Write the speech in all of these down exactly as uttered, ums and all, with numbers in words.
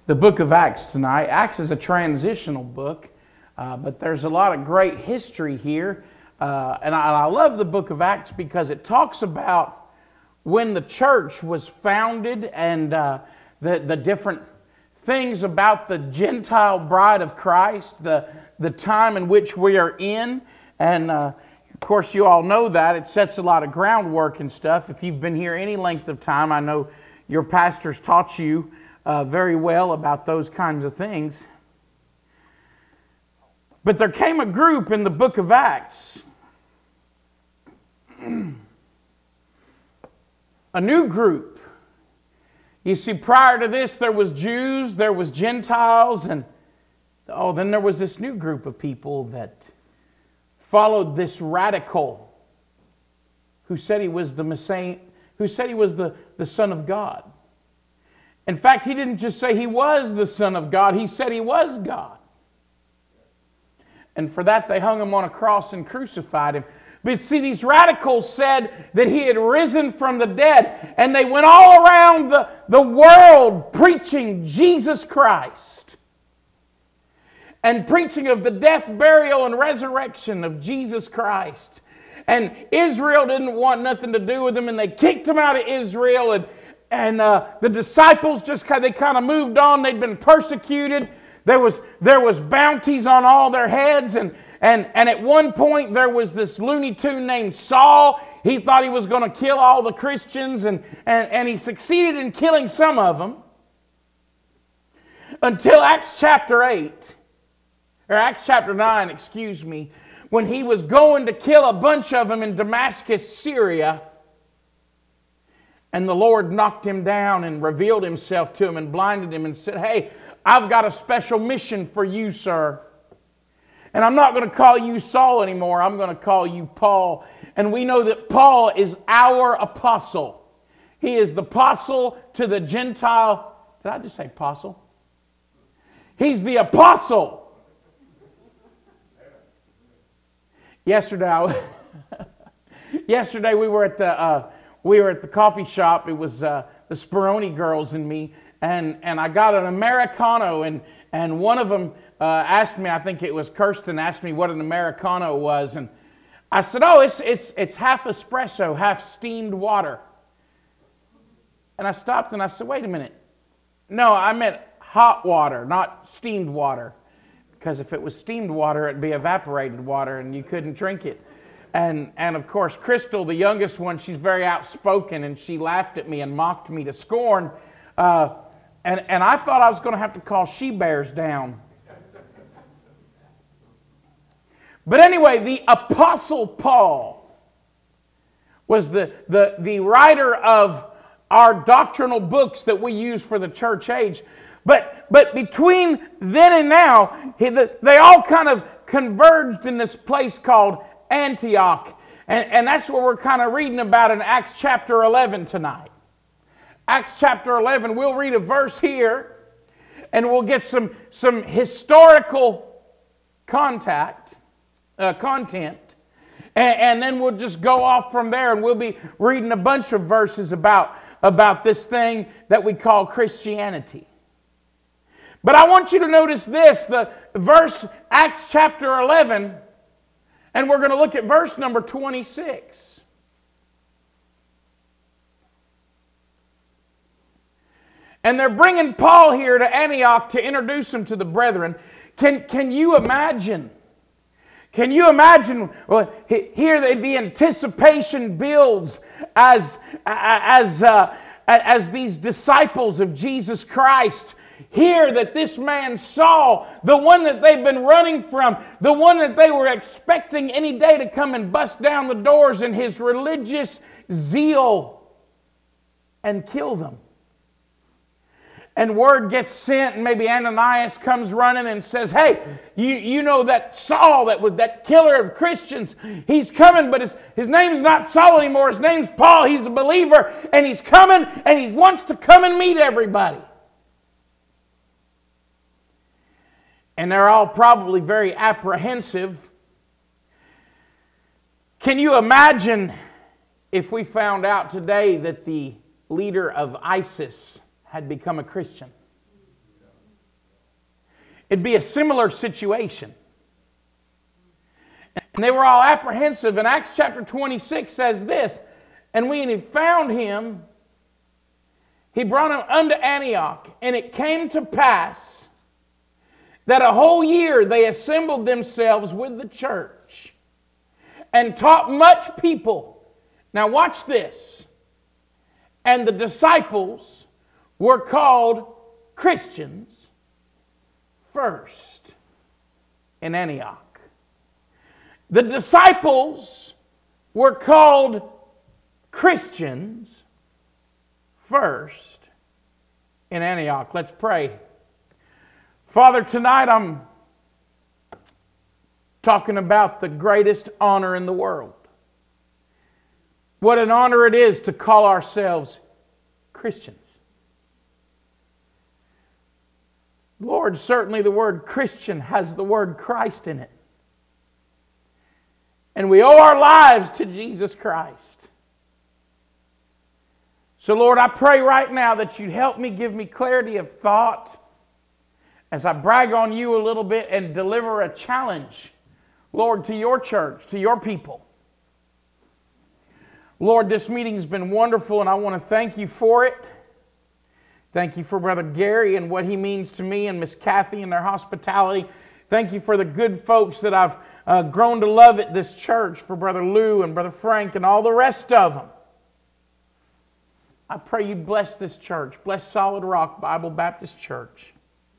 the book of Acts tonight. Acts is a transitional book, uh, but there's a lot of great history here. Uh, and, I, and I love the book of Acts because it talks about when the church was founded and uh, the, the different things about the Gentile bride of Christ, the, the time in which we are in. And uh, of course, you all know that. It sets a lot of groundwork and stuff. If you've been here any length of time, I know your pastors taught you uh, very well about those kinds of things. But there came a group in the book of Acts, a new group. You see, prior to this, there was Jews, there was Gentiles, and oh, then there was this new group of people that followed this radical who said he was the Messiah, who said he was the, the Son of God. In fact, he didn't just say he was the Son of God, he said he was God. And for that, they hung him on a cross and crucified him. But see, these radicals said that he had risen from the dead. And they went all around the, the world preaching Jesus Christ. And preaching of the death, burial, and resurrection of Jesus Christ. And Israel didn't want nothing to do with them. And they kicked him out of Israel. And, and uh, the disciples just kind of, they kind of moved on. They'd been persecuted. There was, there was bounties on all their heads. And And, and at one point there was this Looney Tune named Saul. He thought he was going to kill all the Christians, and, and, and he succeeded in killing some of them. Until Acts chapter eight, or Acts chapter nine, excuse me, when he was going to kill a bunch of them in Damascus, Syria. And the Lord knocked him down and revealed himself to him and blinded him and said, "Hey, I've got a special mission for you, sir. And I'm not going to call you Saul anymore. I'm going to call you Paul." And we know that Paul is our apostle. He is the apostle to the Gentile. Did I just say apostle? He's the apostle. Yesterday, I, yesterday we were at the uh, we were at the coffee shop. It was uh, the Speroni girls and me, and and I got an Americano, and and one of them Uh, asked me, I think it was Kirsten, asked me what an Americano was. And I said, oh, it's, it's, it's half espresso, half steamed water. And I stopped and I said, wait a minute. No, I meant hot water, not steamed water. Because if it was steamed water, it'd be evaporated water and you couldn't drink it. And, and of course, Crystal, the youngest one, she's very outspoken, and she laughed at me and mocked me to scorn. Uh, and, and I thought I was going to have to call she-bears down. But anyway, the Apostle Paul was the, the, the writer of our doctrinal books that we use for the church age. But, but between then and now, he, the, they all kind of converged in this place called Antioch. And, and that's what we're kind of reading about in Acts chapter eleven tonight. Acts chapter eleven, we'll read a verse here, and we'll get some, some historical contact. Uh, content, and, and then we'll just go off from there, and we'll be reading a bunch of verses about, about this thing that we call Christianity. But I want you to notice this, the verse, Acts chapter eleven, and we're going to look at verse number twenty-six. And they're bringing Paul here to Antioch to introduce him to the brethren. Can, can you imagine? Can you imagine, well, here the, the anticipation builds as, as, uh, as these disciples of Jesus Christ hear that this man Saul, the one that they've been running from, the one that they were expecting any day to come and bust down the doors in his religious zeal and kill them. And word gets sent, and maybe Ananias comes running and says, hey, you, you know that Saul, that was that killer of Christians, he's coming, but his, his name's not Saul anymore, his name's Paul, he's a believer, and he's coming, and he wants to come and meet everybody. And they're all probably very apprehensive. Can you imagine if we found out today that the leader of ISIS had become a Christian? it'd be a similar situation. And they were all apprehensive. And Acts chapter twenty-six says this, and when he found him, he brought him unto Antioch. And it came to pass that a whole year they assembled themselves with the church and taught much people. Now watch this. And the disciples were called Christians first in Antioch. The disciples were called Christians first in Antioch. Let's pray. Father, tonight I'm talking about the greatest honor in the world. What an honor it is to call ourselves Christians. Lord, certainly the word Christian has the word Christ in it. And we owe our lives to Jesus Christ. So Lord, I pray right now that you'd help me, give me clarity of thought as I brag on you a little bit and deliver a challenge, Lord, to your church, to your people. Lord, this meeting's been wonderful and I want to thank you for it. Thank you for Brother Gary and what he means to me and Miss Kathy and their hospitality. Thank you for the good folks that I've uh, grown to love at this church, for Brother Lou and Brother Frank and all the rest of them. I pray you'd bless this church. Bless Solid Rock Bible Baptist Church.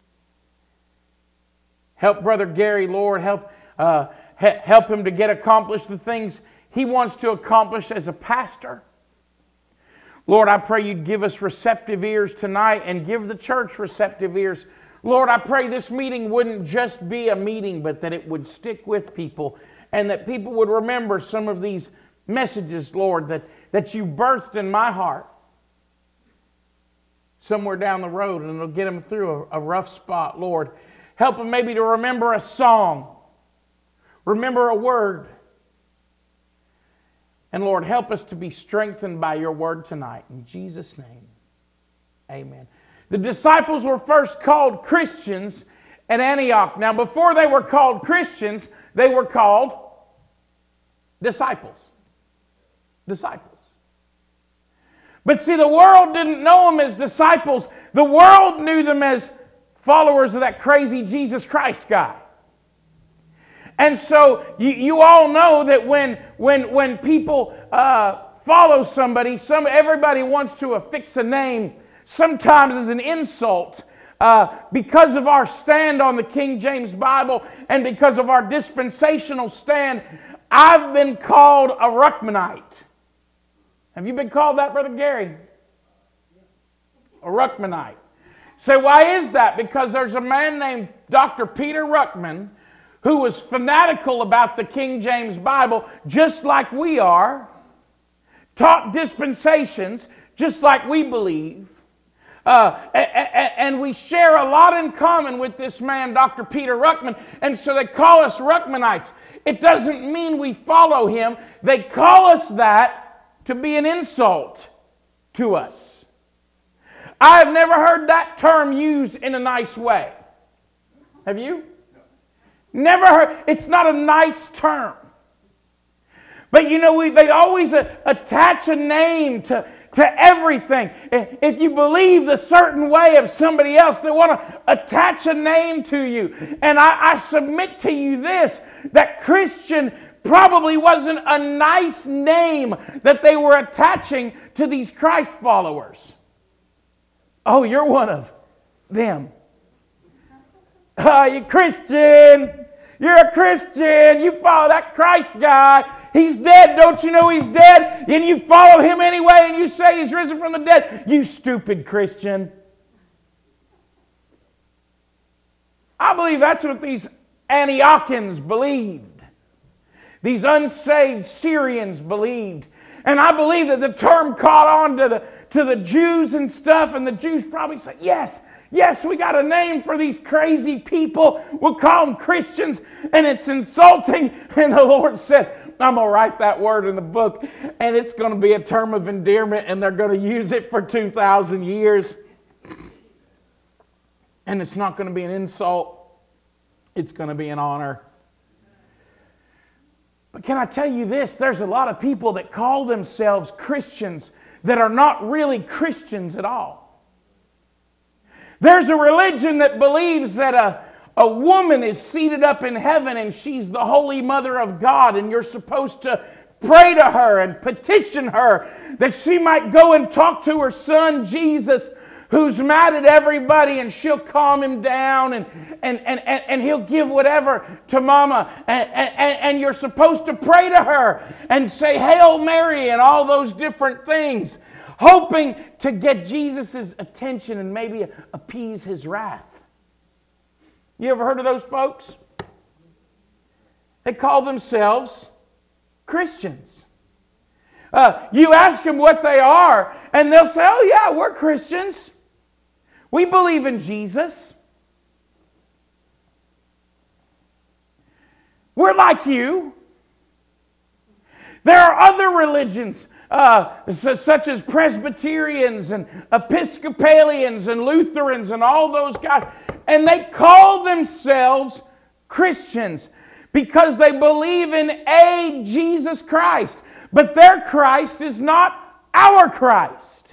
Help Brother Gary, Lord. Help, uh, he- help him to get accomplished the things he wants to accomplish as a pastor. Lord, I pray you'd give us receptive ears tonight and give the church receptive ears. Lord, I pray this meeting wouldn't just be a meeting, but that it would stick with people and that people would remember some of these messages, Lord, that, that you birthed in my heart somewhere down the road, and it'll get them through a, a rough spot, Lord. Help them maybe to remember a song, remember a word. And Lord, help us to be strengthened by your word tonight. In Jesus' name, amen. The disciples were first called Christians at Antioch. Now, before they were called Christians, they were called disciples. Disciples. But see, the world didn't know them as disciples. The world knew them as followers of that crazy Jesus Christ guy. And so you, you all know that when, when, when people uh, follow somebody, some, everybody wants to affix a name, sometimes as an insult, uh, because of our stand on the King James Bible and because of our dispensational stand. I've been called a Ruckmanite. Have you been called that, Brother Gary? A Ruckmanite. Say, why is that? Because there's a man named Doctor Peter Ruckman who was fanatical about the King James Bible, just like we are, taught dispensations, just like we believe. Uh, and we share a lot in common with this man, Doctor Peter Ruckman, and so they call us Ruckmanites. It doesn't mean we follow him. They call us that to be an insult to us. I have never heard that term used in a nice way. Have you? Never heard. It's not a nice term. But you know, we, they always uh, attach a name to, to everything. If you believe the certain way of somebody else, they want to attach a name to you. And I, I submit to you this, that Christian probably wasn't a nice name that they were attaching to these Christ followers. Oh, you're one of them. Oh, you Christian. You're a Christian. You follow that Christ guy. He's dead. Don't you know he's dead? And you follow him anyway and you say he's risen from the dead. You stupid Christian. I believe that's what these Antiochians believed. These unsaved Syrians believed. And I believe that the term caught on to the, to the Jews and stuff, and the Jews probably said, yes, yes, we got a name for these crazy people. We'll call them Christians, and it's insulting. And the Lord said, I'm going to write that word in the book, and it's going to be a term of endearment, and they're going to use it for two thousand years. And it's not going to be an insult. it's going to be an honor. But can I tell you this? There's a lot of people that call themselves Christians that are not really Christians at all. There's a religion that believes that a, a woman is seated up in heaven and she's the Holy Mother of God, and you're supposed to pray to her and petition her that she might go and talk to her son Jesus, who's mad at everybody, and she'll calm him down, and, and, and, and, and he'll give whatever to mama. And, and, and you're supposed to pray to her and say Hail Mary and all those different things, hoping to get Jesus' attention and maybe appease his wrath. You ever heard of those folks? They call themselves Christians. Uh, you ask them what they are, and they'll say, oh yeah, we're Christians. We believe in Jesus. We're like you. There are other religions, uh, such as Presbyterians and Episcopalians and Lutherans and all those guys, and they call themselves Christians because they believe in a Jesus Christ. But their Christ is not our Christ.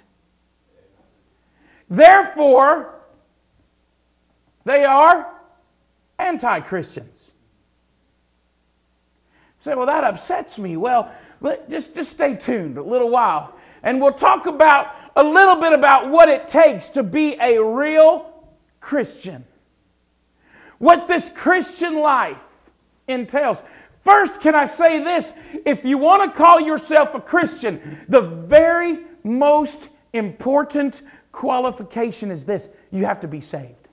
Therefore, they are anti-Christians. You say, well, that upsets me. Well, let, just, just stay tuned a little while. And we'll talk about a little bit about what it takes to be a real Christian. What this Christian life entails. First, can I say this? If you want to call yourself a Christian, the very most important qualification is this: you have to be saved.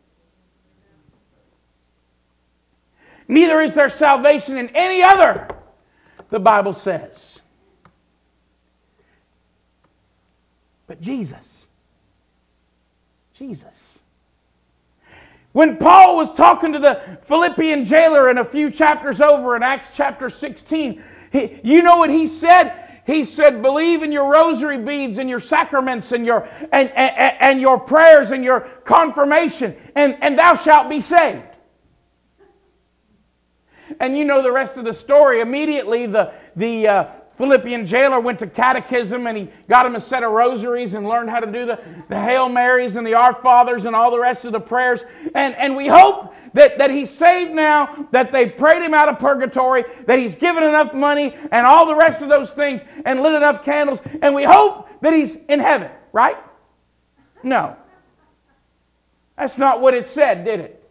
Neither is there salvation in any other, the Bible says. But Jesus. Jesus. When Paul was talking to the Philippian jailer in a few chapters over in Acts chapter sixteen, he, you know what he said? He said, believe in your rosary beads and your sacraments and your, and, and, and your prayers and your confirmation, and, and thou shalt be saved. And you know the rest of the story. Immediately the, the uh, Philippian jailer went to catechism, and he got him a set of rosaries and learned how to do the, the Hail Marys and the Our Fathers and all the rest of the prayers. And, and we hope that, that he's saved now, that they prayed him out of purgatory, that he's given enough money and all the rest of those things and lit enough candles. And we hope that he's in heaven, right? No. That's not what it said, did it?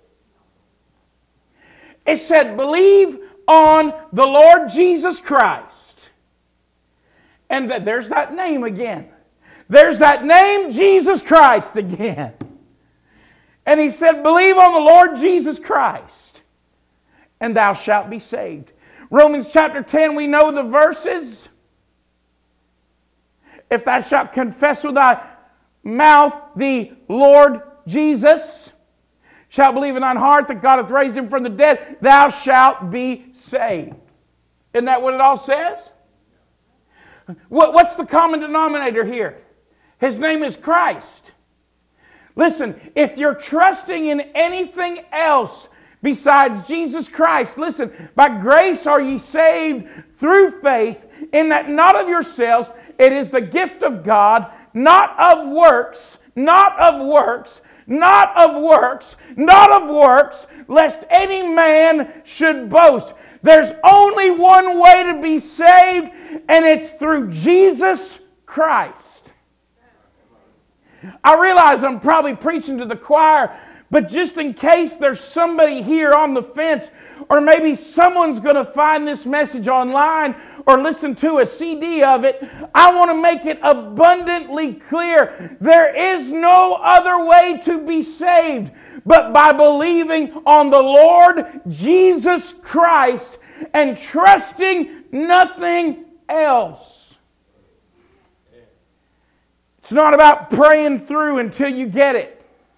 It said, believe on the Lord Jesus Christ. And that, there's that name again. There's that name, Jesus Christ, again. And he said, believe on the Lord Jesus Christ, and thou shalt be saved. Romans chapter ten, we know the verses. If thou shalt confess with thy mouth the Lord Jesus, shalt believe in thine heart that God hath raised him from the dead, thou shalt be saved. Isn't that what it all says? What, what's the common denominator here? His name is Christ. Listen, if you're trusting in anything else besides Jesus Christ, listen, by grace are ye saved through faith, in that not of yourselves, it is the gift of God, not of works, not of works, not of works, not of works, lest any man should boast. There's only one way to be saved, and it's through Jesus Christ. I realize I'm probably preaching to the choir, but just in case there's somebody here on the fence, or maybe someone's going to find this message online or listen to a C D of it, I want to make it abundantly clear. There is no other way to be saved but by believing on the Lord Jesus Christ and trusting nothing else. It's not about praying through until you get it.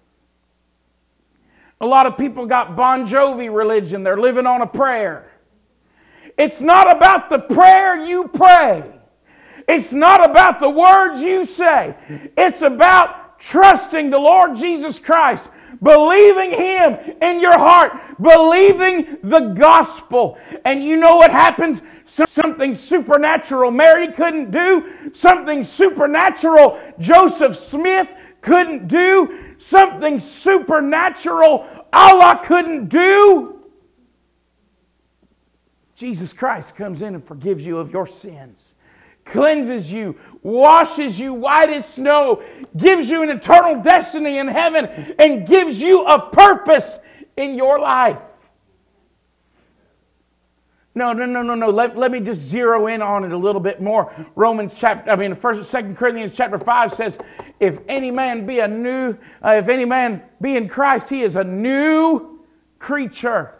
A lot of people got Bon Jovi religion. They're living on a prayer. It's not about the prayer you pray. It's not about the words you say. It's about trusting the Lord Jesus Christ, believing Him in your heart, believing the gospel. And you know what happens? Something supernatural Mary couldn't do, something supernatural Joseph Smith couldn't do, something supernatural Allah couldn't do. Jesus Christ comes in and forgives you of your sins, cleanses you, washes you white as snow, gives you an eternal destiny in heaven, and gives you a purpose in your life. No, no, no, no, no. Let, let me just zero in on it a little bit more. Romans chapter, I mean, First, Second Corinthians chapter five says, "If any man be a new, uh, if any man be in Christ, he is a new creature.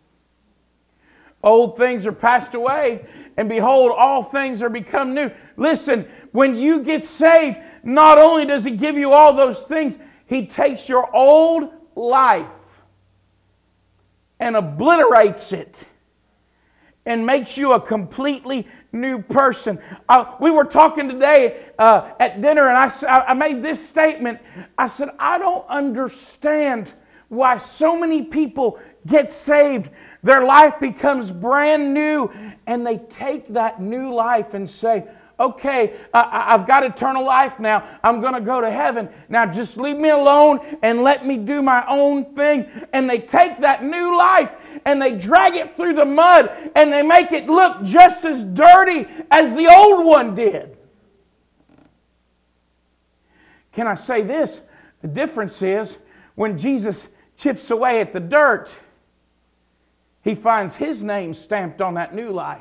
Old things are passed away, and behold, all things are become new." Listen, when you get saved, not only does He give you all those things, He takes your old life and obliterates it and makes you a completely new person. Uh, we were talking today uh, at dinner, and I, I made this statement. I said, I don't understand why so many people get saved. Their life becomes brand new, and they take that new life and say, okay, I, I've got eternal life now. I'm going to go to heaven. Now just leave me alone and let me do my own thing. And they take that new life and they drag it through the mud and they make it look just as dirty as the old one did. Can I say this? The difference is when Jesus chips away at the dirt, He finds His name stamped on that new life.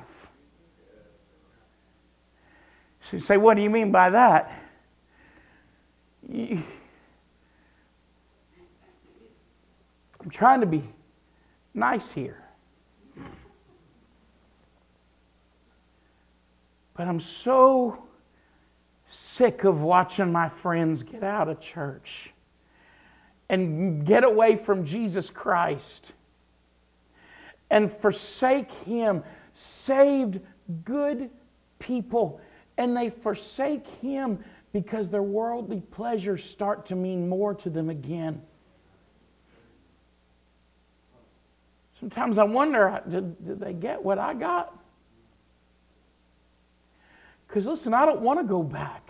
So you say, what do you mean by that? I'm trying to be nice here. But I'm so sick of watching my friends get out of church and get away from Jesus Christ and forsake Him, saved good people. And they forsake Him because their worldly pleasures start to mean more to them again. Sometimes I wonder, did, did they get what I got? Because listen, I don't want to go back.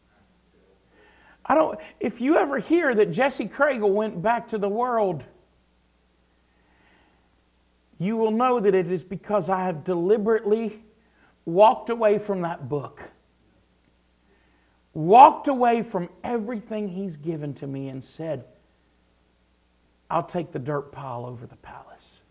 I don't. If you ever hear that Jesse Craigle went back to the world, you will know that it is because I have deliberately walked away from that book. Walked away from everything He's given to me and said, I'll take the dirt pile over the palace.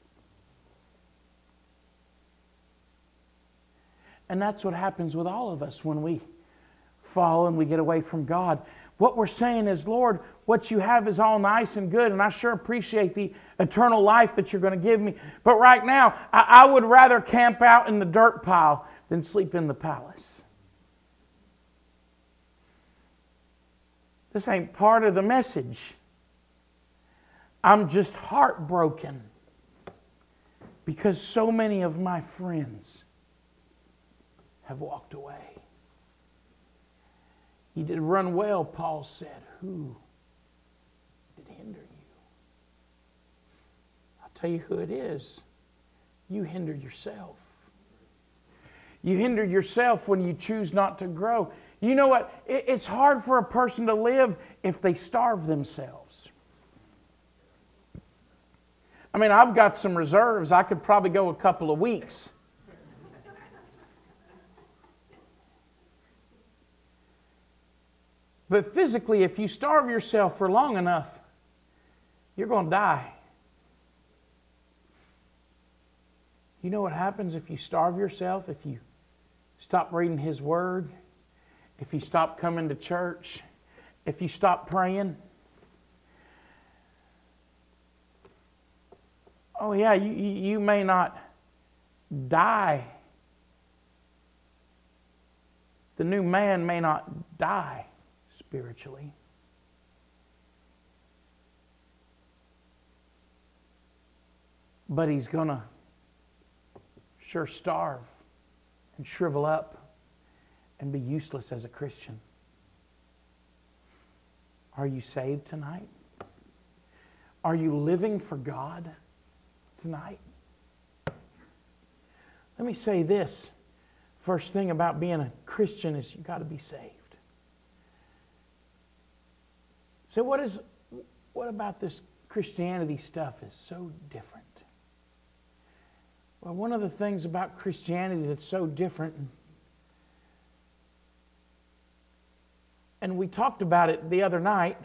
And that's what happens with all of us when we fall and we get away from God. What we're saying is, Lord, what You have is all nice and good, and I sure appreciate the eternal life that You're going to give me. But right now, I, I would rather camp out in the dirt pile than sleep in the palace. This ain't part of the message. I'm just heartbroken because so many of my friends have walked away. You did run well, Paul said. Who did hinder you? I'll tell you who it is. You hindered yourself. You hindered yourself when you choose not to grow. You know what? It's hard for a person to live if they starve themselves. I mean, I've got some reserves. I could probably go a couple of weeks. But physically, if you starve yourself for long enough, you're going to die. You know what happens if you starve yourself? If you stop reading His Word? If you stop coming to church? If you stop praying? Oh yeah, you, you may not die. The new man may not die spiritually. But he's going to sure starve and shrivel up and be useless as a Christian. Are you saved tonight? Are you living for God tonight? Let me say this. First thing about being a Christian is you've got to be saved. So what is, what about this Christianity stuff is so different? Well, one of the things about Christianity that's so different, and we talked about it the other night,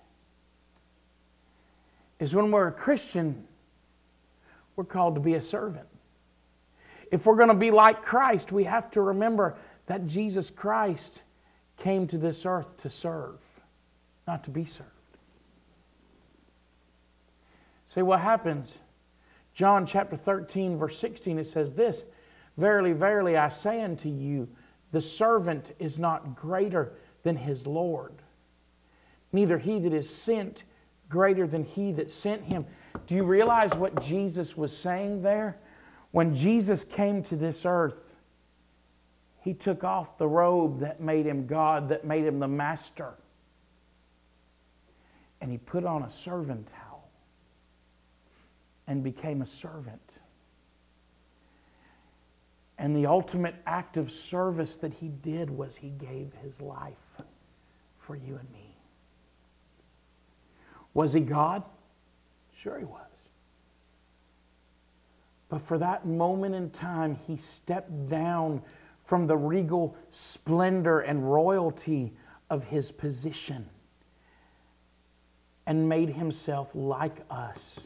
is when we're a Christian, we're called to be a servant. If we're going to be like Christ, we have to remember that Jesus Christ came to this earth to serve, not to be served. See what happens? John chapter thirteen, verse sixteen, it says this, Verily, verily, I say unto you, the servant is not greater than his Lord, neither he that is sent greater than he that sent him. Do you realize what Jesus was saying there? When Jesus came to this earth, He took off the robe that made Him God, that made Him the master. And He put on a servant towel and became a servant. And the ultimate act of service that He did was He gave His life for you and me. Was He God? Sure He was. But for that moment in time, He stepped down from the regal splendor and royalty of His position and made Himself like us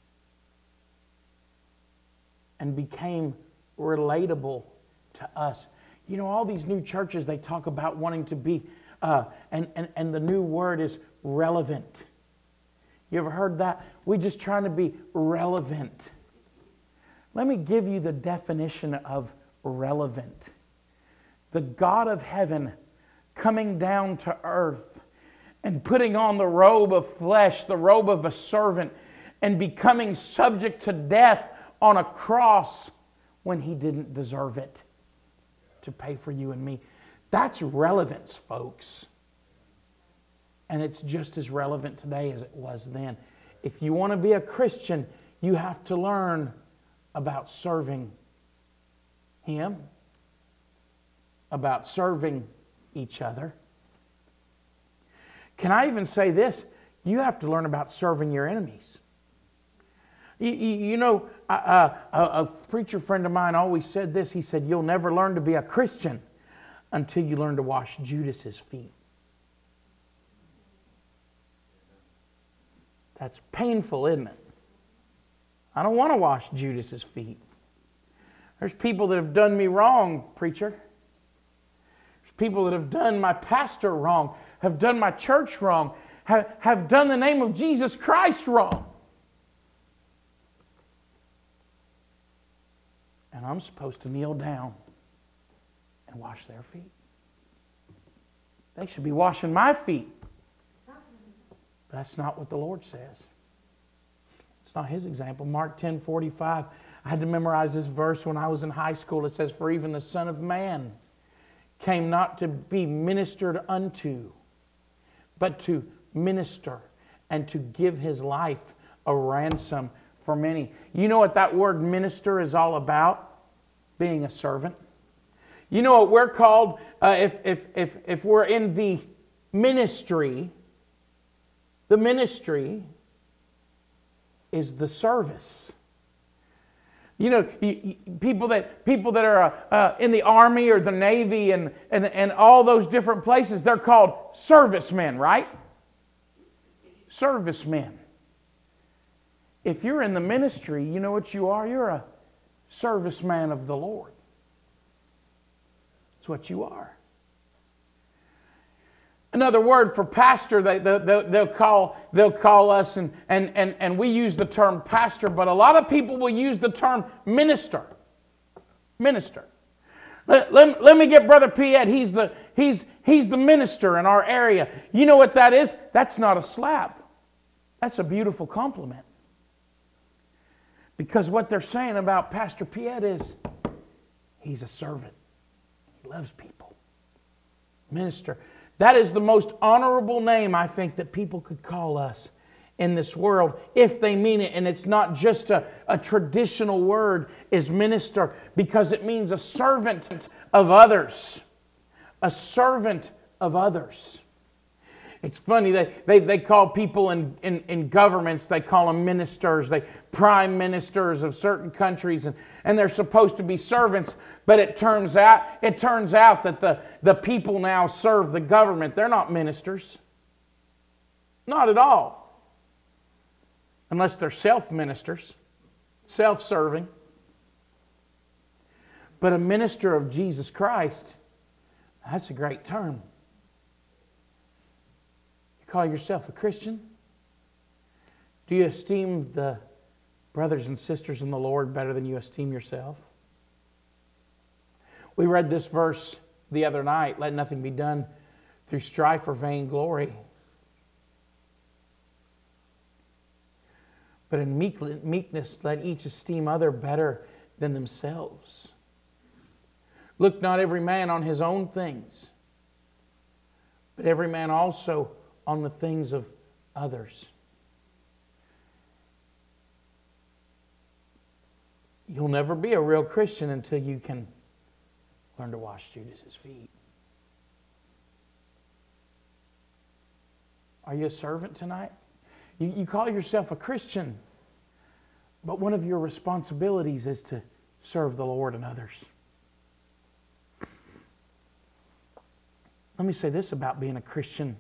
and became relatable to us. You know, all these new churches, they talk about wanting to be, uh, and, and, and the new word is relevant. You ever heard that? We're just trying to be relevant. Let me give you the definition of relevant. The God of heaven coming down to earth and putting on the robe of flesh, the robe of a servant, and becoming subject to death on a cross when He didn't deserve it to pay for you and me. That's relevance, folks. And it's just as relevant today as it was then. If you want to be a Christian, you have to learn about serving Him, about serving each other. Can I even say this? You have to learn about serving your enemies. You, you, you know, uh, a, a preacher friend of mine always said this. He said, you'll never learn to be a Christian until you learn to wash Judas's feet. That's painful, isn't it? I don't want to wash Judas's feet. There's people that have done me wrong, preacher. There's people that have done my pastor wrong, have done my church wrong, have, have done the name of Jesus Christ wrong. And I'm supposed to kneel down and wash their feet. They should be washing my feet. But that's not what the Lord says. It's not His example. Mark ten forty-five. I had to memorize this verse when I was in high school. It says, for even the Son of Man came not to be ministered unto, but to minister and to give His life a ransom for many. You know what that word minister is all about? Being a servant. You know what we're called uh, if, if, if, if we're in the ministry, the ministry is the service. You know, you, you, people that people that are uh, uh, in the Army or the Navy and, and, and all those different places, they're called servicemen, right? Servicemen. If you're in the ministry, you know what you are? You're a serviceman of the Lord. That's what you are. Another word for pastor, they, they, they'll, call, they'll call us, and, and, and, and we use the term pastor, but a lot of people will use the term minister. Minister. Let, let, let me get Brother Piet. He's the, he's, he's the minister in our area. You know what that is? That's not a slap. That's a beautiful compliment. Because what they're saying about Pastor Piet is, he's a servant. He loves people. Minister. That is the most honorable name I think that people could call us, in this world if they mean it. And it's not just a, a traditional word, is minister, because it means a servant of others. A servant of others. It's funny, they, they, they call people in, in, in governments, they call them ministers, they prime ministers of certain countries, and, and they're supposed to be servants, but it turns out it turns out that the, the people now serve the government. They're not ministers. Not at all. Unless they're self-ministers, self-serving. But a minister of Jesus Christ, that's a great term. Call yourself a Christian? Do you esteem the brothers and sisters in the Lord better than you esteem yourself? We read this verse the other night, let nothing be done through strife or vainglory, but in meekness let each esteem other better than themselves. Look not every man on his own things, but every man also on the things of others. You'll never be a real Christian until you can learn to wash Judas's feet. Are you a servant tonight? You, you call yourself a Christian, but one of your responsibilities is to serve the Lord and others. Let me say this about being a Christian.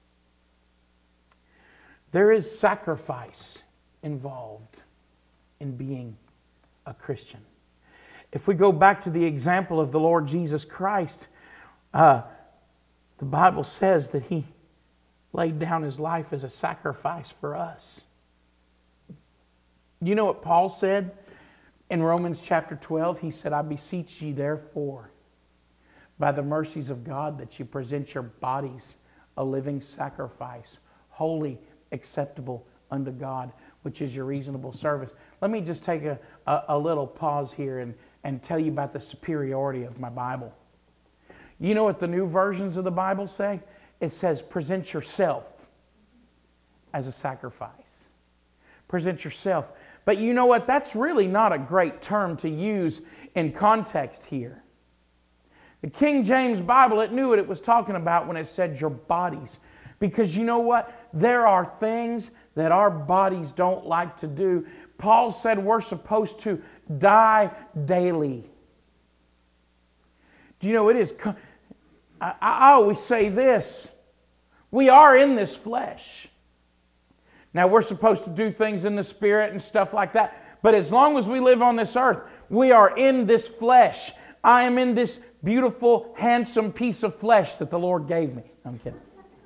There is sacrifice involved in being a Christian. If we go back to the example of the Lord Jesus Christ, uh, the Bible says that He laid down His life as a sacrifice for us. You know what Paul said in Romans chapter twelve? He said, I beseech ye therefore, by the mercies of God, that you present your bodies a living sacrifice, holy, acceptable unto God, which is your reasonable service. Let me just take a, a, a little pause here and, and tell you about the superiority of my Bible. You know what the new versions of the Bible say? It says, present yourself as a sacrifice. Present yourself. But you know what? That's really not a great term to use in context here. The King James Bible, it knew what it was talking about when it said your bodies. Because you know what? There are things that our bodies don't like to do. Paul said we're supposed to die daily. Do you know it is? I, I always say this. We are in this flesh. Now we're supposed to do things in the Spirit and stuff like that. But as long as we live on this earth, we are in this flesh. I am in this beautiful, handsome piece of flesh that the Lord gave me. I'm kidding.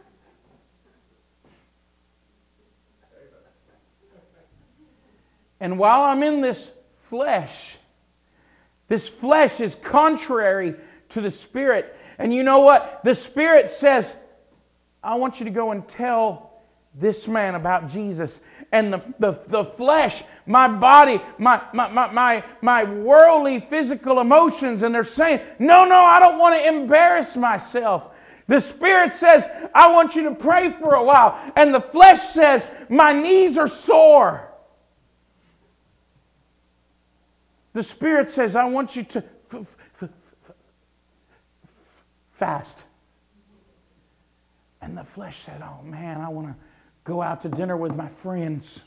And while I'm in this flesh, this flesh is contrary to the Spirit. And you know what? The Spirit says, I want you to go and tell this man about Jesus. And the, the, the flesh, my body, my, my, my, my, my worldly physical emotions, and they're saying, no, no, I don't want to embarrass myself. The Spirit says, I want you to pray for a while. And the flesh says, my knees are sore. The Spirit says, I want you to f- f- f- fast. And the flesh said, oh man, I want to go out to dinner with my friends.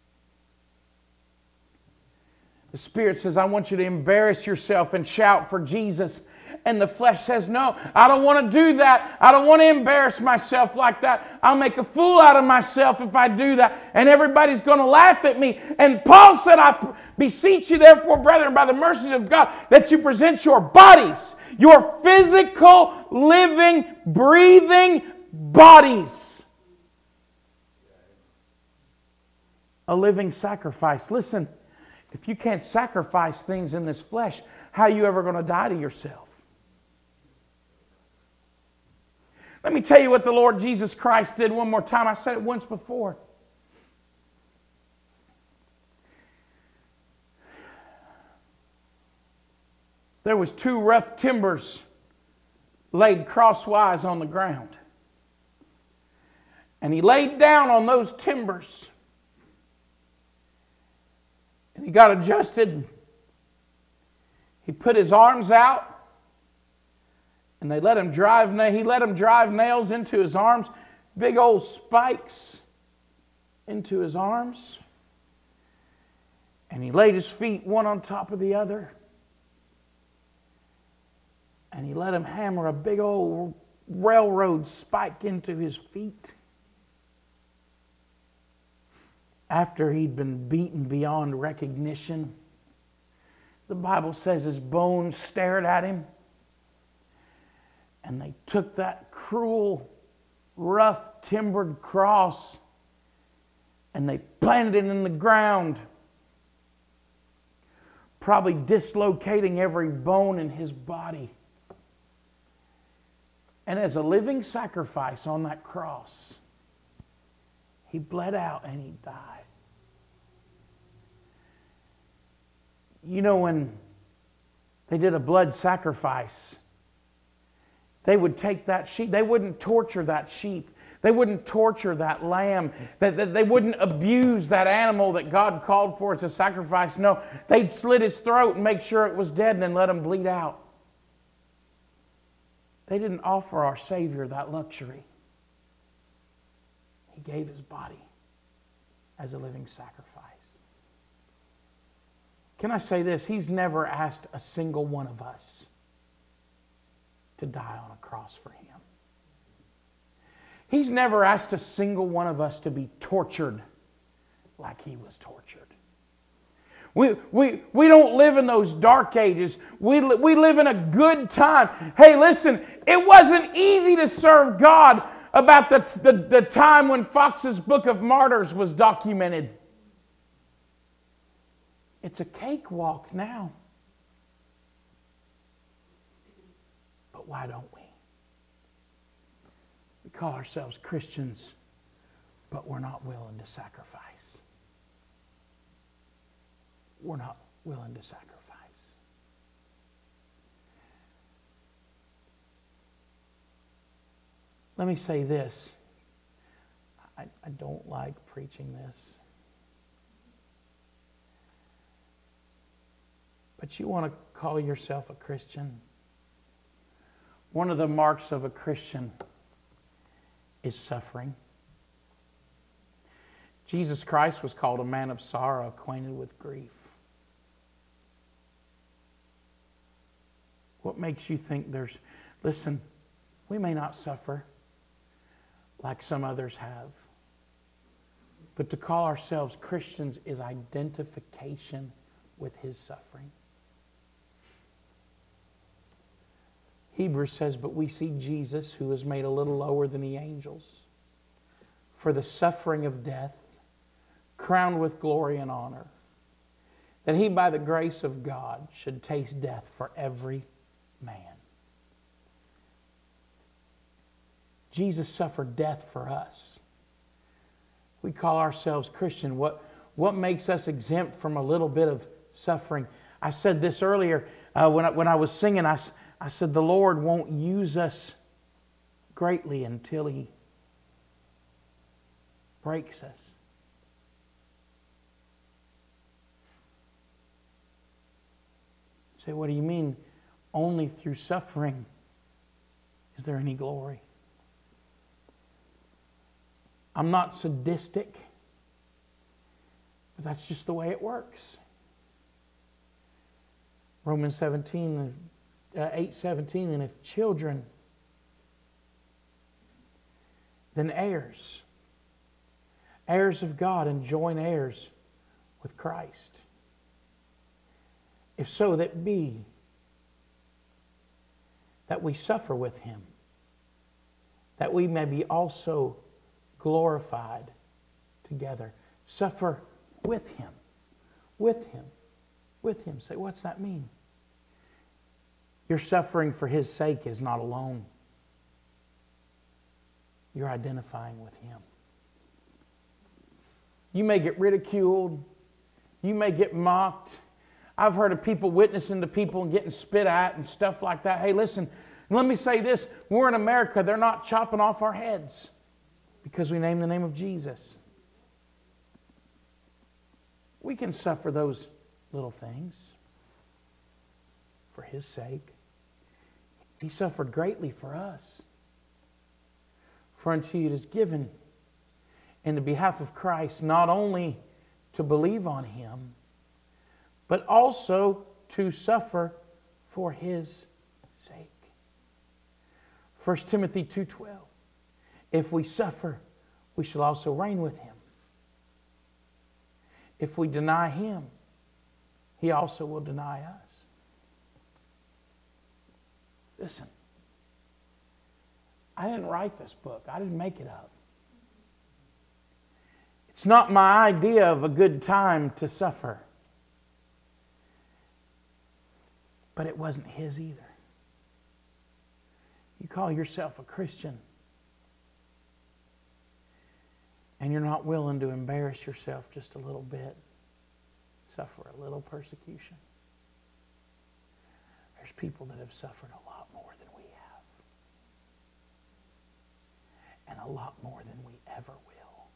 The Spirit says, I want you to embarrass yourself and shout for Jesus. And the flesh says, no, I don't want to do that. I don't want to embarrass myself like that. I'll make a fool out of myself if I do that. And everybody's going to laugh at me. And Paul said, I beseech you therefore, brethren, by the mercies of God, that you present your bodies, your physical, living, breathing bodies, a living sacrifice. Listen, if you can't sacrifice things in this flesh, how are you ever going to die to yourself? Let me tell you what the Lord Jesus Christ did one more time. I said it once before. There was two rough timbers laid crosswise on the ground. And He laid down on those timbers he got adjusted. He put his arms out. And they let him drive, he let him drive nails into his arms. Big old spikes into his arms. And he laid his feet one on top of the other. And he let him hammer a big old railroad spike into his feet. After he'd been beaten beyond recognition, the Bible says his bones stared at him. And they took that cruel, rough, timbered cross and they planted it in the ground, probably dislocating every bone in his body. And as a living sacrifice on that cross, he bled out and he died. You know, when they did a blood sacrifice, they would take that sheep. They wouldn't torture that sheep. They wouldn't torture that lamb. They wouldn't abuse that animal that God called for as a sacrifice. No, they'd slit his throat and make sure it was dead and then let him bleed out. They didn't offer our Savior that luxury. He gave his body as a living sacrifice. Can I say this? He's never asked a single one of us to die on a cross for him. He's never asked a single one of us to be tortured like he was tortured. We, we, we don't live in those dark ages. We, we live in a good time. Hey, listen, it wasn't easy to serve God about the, the, the time when Fox's Book of Martyrs was documented. It's a cakewalk now. But why don't we? We call ourselves Christians, but we're not willing to sacrifice. We're not willing to sacrifice. Let me say this. I, I don't like preaching this. But you want to call yourself a Christian? One of the marks of a Christian is suffering. Jesus Christ was called a man of sorrow, acquainted with grief. What makes you think there's... Listen, we may not suffer like some others have. But to call ourselves Christians is identification with his suffering. Hebrews says, but we see Jesus, who was made a little lower than the angels, for the suffering of death, crowned with glory and honor, that he by the grace of God should taste death for every man. Jesus suffered death for us. We call ourselves Christian. What, what makes us exempt from a little bit of suffering? I said this earlier uh, when, I, when I was singing. I, I said the Lord won't use us greatly until he breaks us. You say, what do you mean? Only through suffering is there any glory. I'm not sadistic, but that's just the way it works. Romans seventeen, uh, eight seventeen, and if children, then heirs, heirs of God and joint heirs with Christ. If so, that be that we suffer with him, that we may be also glorified together. Suffer with him, with him, with him. Say, what's that mean? Your suffering for his sake is not alone. You're identifying with him. You may get ridiculed. You may get mocked. I've heard of people witnessing to people and getting spit at and stuff like that. Hey, listen, let me say this. We're in America. They're not chopping off our heads because we name the name of Jesus. We can suffer those little things for His sake. He suffered greatly for us. For unto you it is given in the behalf of Christ not only to believe on Him, but also to suffer for His sake. First Timothy two twelve. If we suffer, we shall also reign with Him. If we deny Him, He also will deny us. Listen, I didn't write this book. I didn't make it up. It's not my idea of a good time to suffer. But it wasn't His either. You call yourself a Christian and you're not willing to embarrass yourself just a little bit, suffer a little persecution. There's people that have suffered a lot more than we have. And a lot more than we ever will.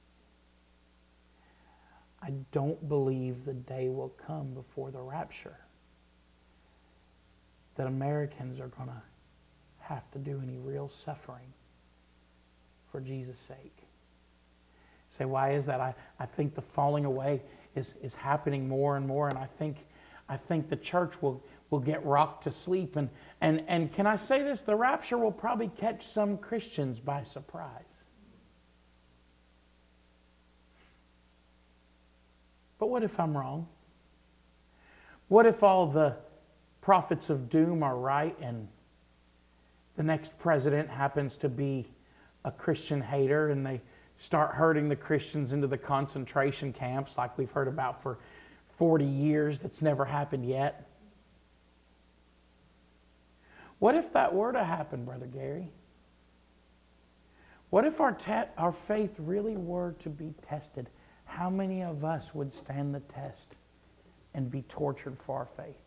I don't believe the day will come before the rapture that Americans are going to have to do any real suffering for Jesus' sake. Say, why is that? I, I think the falling away is, is happening more and more, and I think I think the church will, will get rocked to sleep. And, and, and can I say this? The rapture will probably catch some Christians by surprise. But what if I'm wrong? What if all the prophets of doom are right and the next president happens to be a Christian hater and they start herding the Christians into the concentration camps like we've heard about for forty years that's never happened yet? What if that were to happen, Brother Gary? What if our, te- our faith really were to be tested? How many of us would stand the test and be tortured for our faith?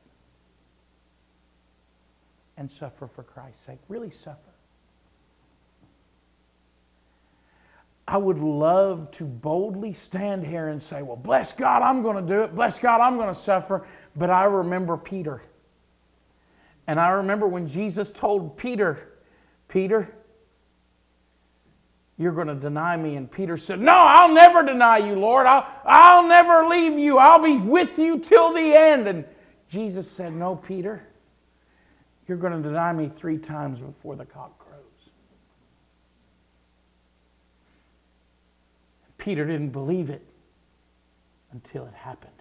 And suffer for Christ's sake. Really suffer. I would love to boldly stand here and say, well, bless God, I'm going to do it. Bless God, I'm going to suffer. But I remember Peter. And I remember when Jesus told Peter, Peter, you're going to deny me. And Peter said, no, I'll never deny you, Lord. I'll, I'll never leave you. I'll be with you till the end. And Jesus said, no, Peter. You're going to deny me three times before the cock crows. Peter didn't believe it until it happened.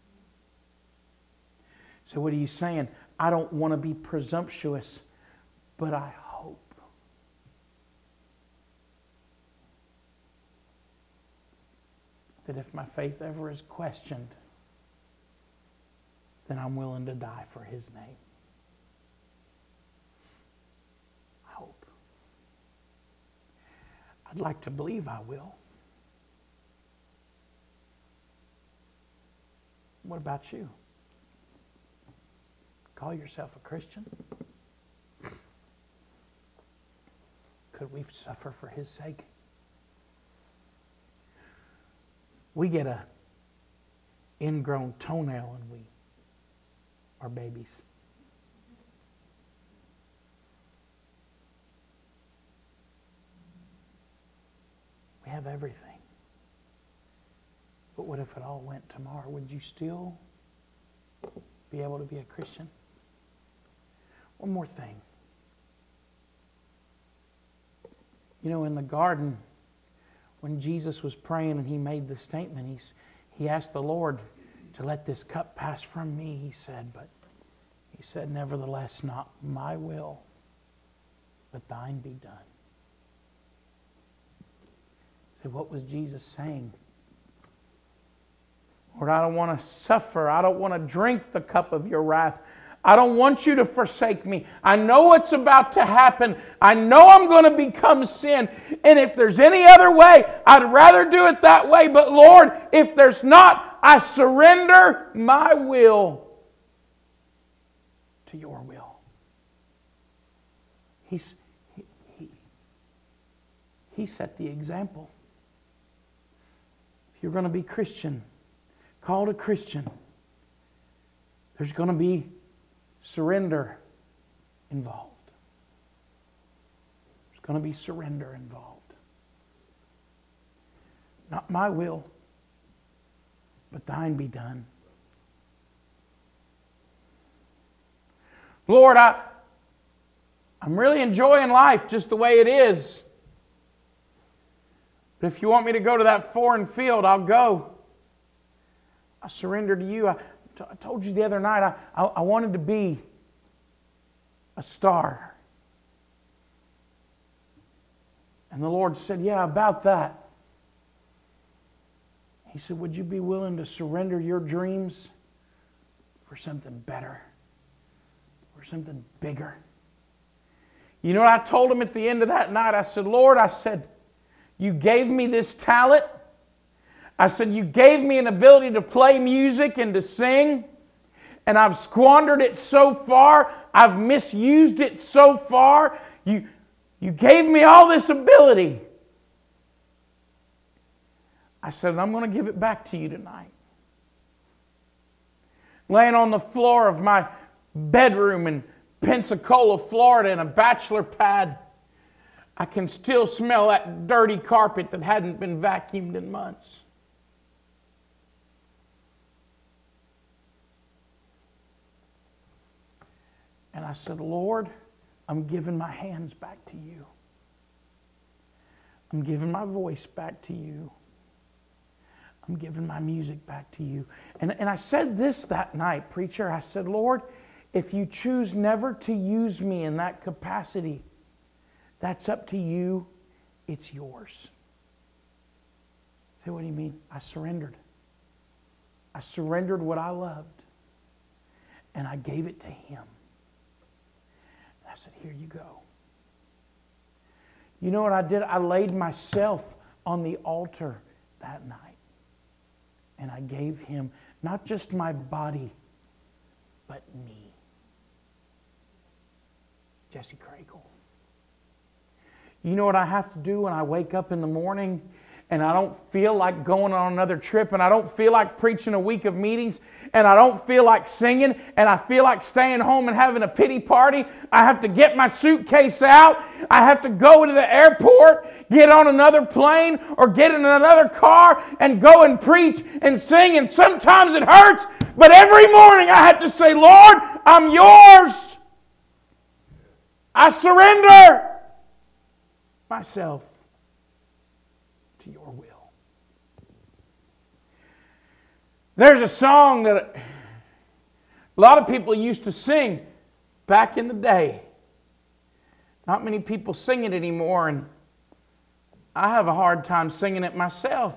So what are you saying? I don't want to be presumptuous, but I hope. That if my faith ever is questioned, then I'm willing to die for His name. Hope. I'd like to believe I will. What about you? Call yourself a Christian? Could we suffer for His sake? We get a ingrown toenail and we are babies. We have everything. But what if it all went tomorrow? Would you still be able to be a Christian? One more thing. You know, in the garden, when Jesus was praying and He made the statement, he's, He asked the Lord to let this cup pass from me, He said, but He said, nevertheless, not my will, but thine be done. So what was Jesus saying? Lord, I don't want to suffer. I don't want to drink the cup of your wrath. I don't want you to forsake me. I know what's about to happen. I know I'm going to become sin. And if there's any other way, I'd rather do it that way. But Lord, if there's not, I surrender my will to your will. He's, he, he, he set the example. If you're going to be Christian, called a Christian, there's going to be surrender involved. There's going to be surrender involved. Not my will, but thine be done. Lord, I, I'm really enjoying life just the way it is. But if you want me to go to that foreign field, I'll go. I surrender to you. I, t- I told you the other night I, I, I wanted to be a star. And the Lord said, yeah, about that. He said, would you be willing to surrender your dreams for something better? For something bigger? You know what I told him at the end of that night? I said, Lord, I said, you gave me this talent. I said, you gave me an ability to play music and to sing. And I've squandered it so far. I've misused it so far. You, you gave me all this ability. I said, I'm going to give it back to you tonight. Laying on the floor of my bedroom in Pensacola, Florida, in a bachelor pad, I can still smell that dirty carpet that hadn't been vacuumed in months. And I said, Lord, I'm giving my hands back to you. I'm giving my voice back to you. I'm giving my music back to you. And, and I said this that night, preacher. I said, Lord, if you choose never to use me in that capacity, that's up to you. It's yours. Say, what do you mean? I surrendered. I surrendered what I loved. And I gave it to Him. And I said, here you go. You know what I did? I laid myself on the altar that night. And I gave Him not just my body, but me. Jesse Craigle. You know what I have to do when I wake up in the morning and I don't feel like going on another trip and I don't feel like preaching a week of meetings and I don't feel like singing and I feel like staying home and having a pity party? I have to get my suitcase out. I have to go to the airport, get on another plane or get in another car and go and preach and sing. And sometimes it hurts, but every morning I have to say, Lord, I'm yours. I surrender myself to your will. There's a song that a lot of people used to sing back in the day. Not many people sing it anymore, and I have a hard time singing it myself.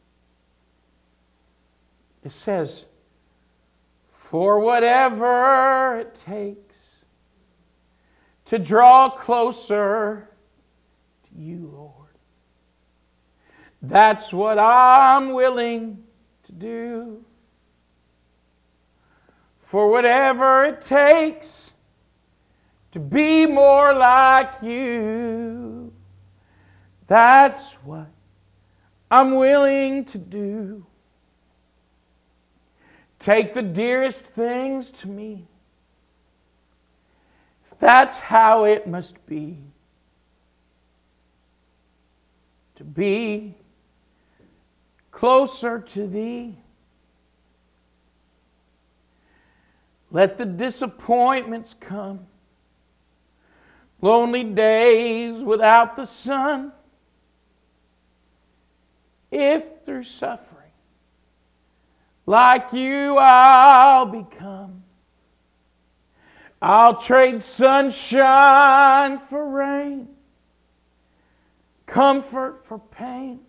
It says, for whatever it takes to draw closer to you, Lord. That's what I'm willing to do. For whatever it takes to be more like you. That's what I'm willing to do. Take the dearest things to me. That's how it must be. To be closer to Thee. Let the disappointments come. Lonely days without the sun. If through suffering, like you I'll become. I'll trade sunshine for rain, comfort for pain.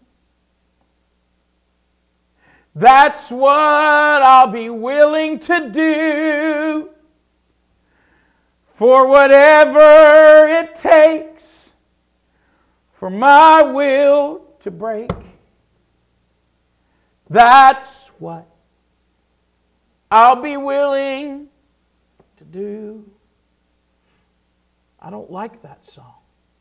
That's what I'll be willing to do. For whatever it takes for my will to break. That's what I'll be willing to do. I don't like that song.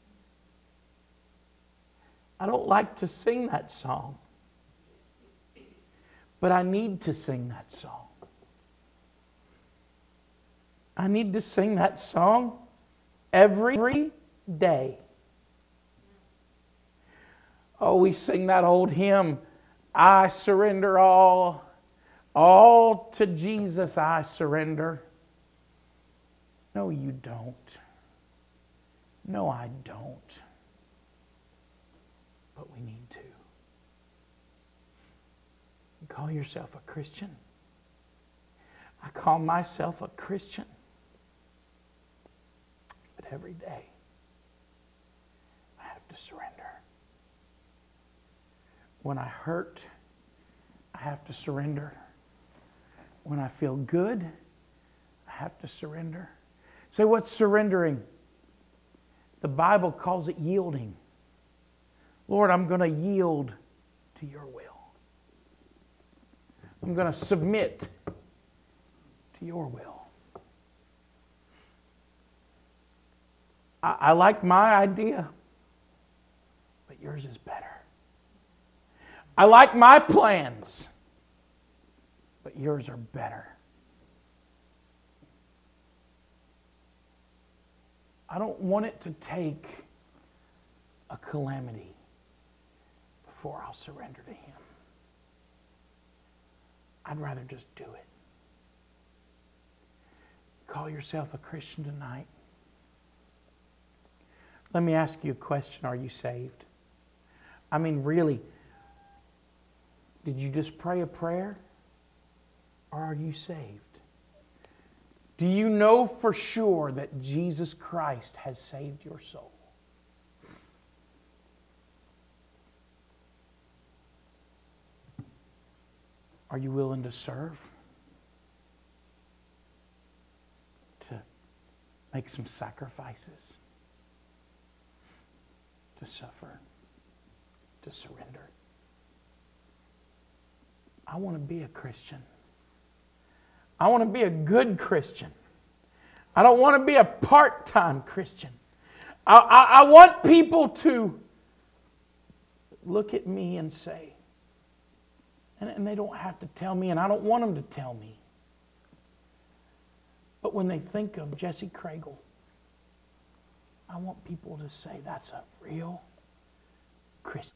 I don't like to sing that song. But I need to sing that song. I need to sing that song every day. Oh, we sing that old hymn, I surrender all, all to Jesus I surrender. No, you don't. No, I don't. But we need to. You call yourself a Christian? I call myself a Christian. But every day, I have to surrender. When I hurt, I have to surrender. When I feel good, I have to surrender. Say, what's surrendering? The Bible calls it yielding. Lord, I'm going to yield to your will. I'm going to submit to your will. I, I like my idea, but yours is better. I like my plans, but yours are better. I don't want it to take a calamity before I'll surrender to Him. I'd rather just do it. Call yourself a Christian tonight. Let me ask you a question. Are you saved? I mean, really, did you just pray a prayer? Or are you saved? Do you know for sure that Jesus Christ has saved your soul? Are you willing to serve? To make some sacrifices? To suffer? To surrender? I want to be a Christian. I want to be a good Christian. I don't want to be a part-time Christian. I, I, I want people to look at me and say, and, and they don't have to tell me, and I don't want them to tell me. But when they think of Jesse Craigle, I want people to say, that's a real Christian.